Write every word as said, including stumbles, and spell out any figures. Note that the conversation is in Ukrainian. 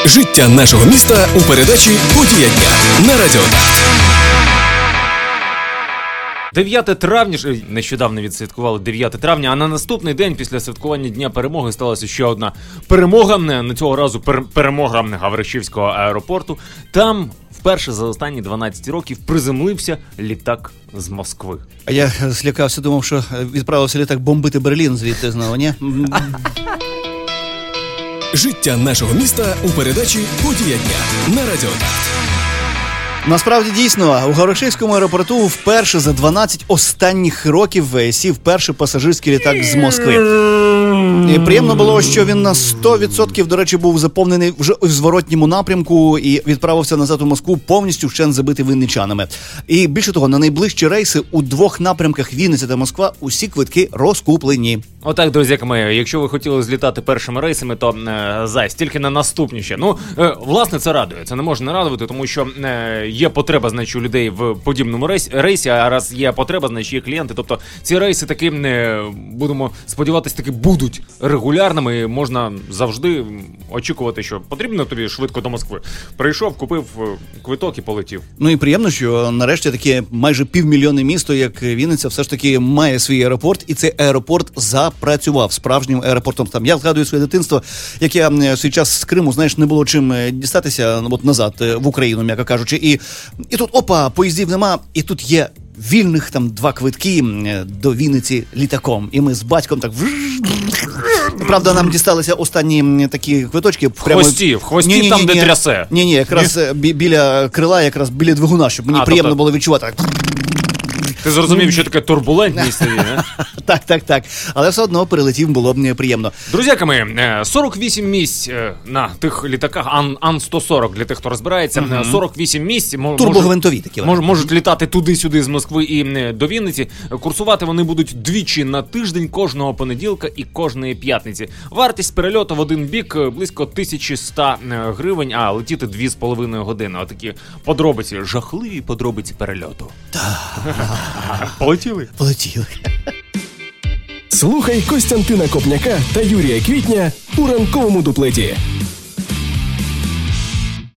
Життя нашого міста у передачі «Подія дня» на Радіо Такт. дев'яте травня, нещодавно відсвяткували дев'яте травня, а на наступний день після святкування Дня Перемоги сталася ще одна перемога, на цього разу перемога Гавришівського аеропорту. Там вперше за останні дванадцять років приземлився літак з Москви. А я злякався, думав, що відправився літак бомбити Берлін звідти знову, ні? Життя нашого міста у передачі «Подія дня» на Радіо Такт. Насправді, дійсно, у Гавришівському аеропорту вперше за дванадцять останніх років сів перший пасажирський літак з Москви. І приємно було, що він на сто відсотків, до речі, був заповнений вже у зворотньому напрямку і відправився назад у Москву повністю вщент забитий вінничанами. І більше того, на найближчі рейси у двох напрямках Вінниця та Москва усі квитки розкуплені. Отак, друзяки мої, якщо ви хотіли злітати першими рейсами, то е, зась, тільки на наступні ще. Ну, е, власне, це радує. Це не можна не радувати, тому що е, є потреба, значить, у людей в подібному рейсі, рейсі, а раз є потреба, значить, є клієнти. Тобто ці рейси таки, е, будемо сподіватися, таки будуть регулярними, і можна завжди очікувати, що потрібно тобі швидко до Москви. Прийшов, купив квиток і полетів. Ну і приємно, що нарешті таке майже півмільйонне місто, як Вінниця, все ж таки має свій аеропорт, і цей аеропорт запрацював справжнім аеропортом. Там я згадую своє дитинство, як я в свій час з Криму, знаєш, не було чим дістатися от назад в Україну, м'яко кажучи. І, і тут, опа, поїздів нема, і тут є вільних там два квитки до Вінниці літаком. І ми з батьком так... Правда, нам дісталися останні такі квиточки. В хвості, в хвості ні, ні, там, ні, де ні, трясе. Ні-ні, якраз ні? біля крила, якраз біля двигуна, щоб мені а, приємно тобто... було відчувати. Ти зрозумів, що таке турбулентність, не? Так, так, так. Але все одно перелетів, було б приємно. Друзяки мої, сорок вісім місць на тих літаках, Ан сто сорок, для тих, хто розбирається, угу. сорок вісім місць турбогвинтові такі. Мож, можуть літати туди-сюди з Москви і до Вінниці. Курсувати вони будуть двічі на тиждень, кожного понеділка і кожної п'ятниці. Вартість перельоту в один бік близько тисяча сто гривень, а летіти дві з половиною години. Отакі подробиці, жахливі подробиці перельоту. Полетіли? Полетіли. Слухай Костянтина Копняка та Юрія Квітня у ранковому дуплеті.